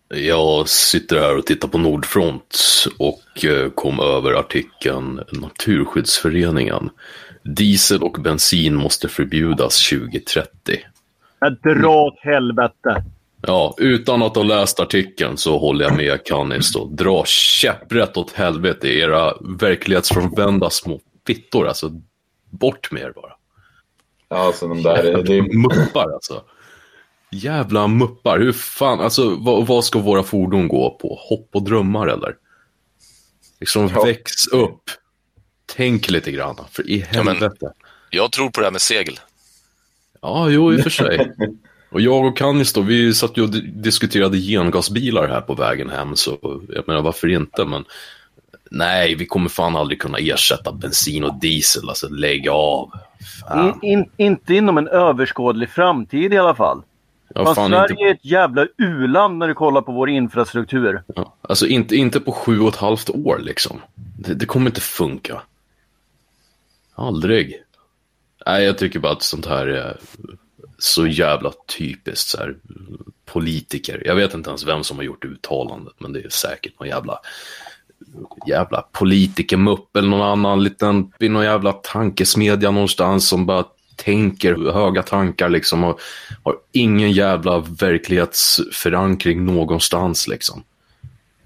Jag sitter här och tittar på Nordfront och kom över artikeln Naturskyddsföreningen. Diesel och bensin måste förbjudas 2030. Dra åt helvete. Ja, utan att ha läst artikeln så håller jag med Kannis då. Dra käpprätt åt helvete, era verklighetsfrånvända små fittor. Alltså, bort med er bara. Ja, alltså de där... Det är... Muppar alltså. Jävla muppar, hur fan, alltså vad ska våra fordon gå på? Hopp och drömmar eller? Liksom väx upp. Tänk lite grann, för i helvete. Ja, jag tror på det här med segel. Ja, jo, i och för sig. Och jag och Kannis då, vi satt ju och diskuterade gengasbilar här på vägen hem, så jag menar varför inte, men nej, vi kommer fan aldrig kunna ersätta bensin och diesel, alltså lägga av. Inte inom en överskådlig framtid i alla fall. Ja, Sverige är ett jävla u-land när du kollar på vår infrastruktur. Ja, alltså inte på 7,5 år liksom. Det kommer inte funka. Aldrig. Nej, jag tycker bara att sånt här är så jävla typiskt så här, politiker. Jag vet inte ens vem som har gjort uttalandet, men det är säkert någon jävla politikermupp eller någon annan liten vid någon jävla tankesmedja någonstans som bara tänker höga tankar liksom och har ingen jävla verklighetsförankring någonstans liksom.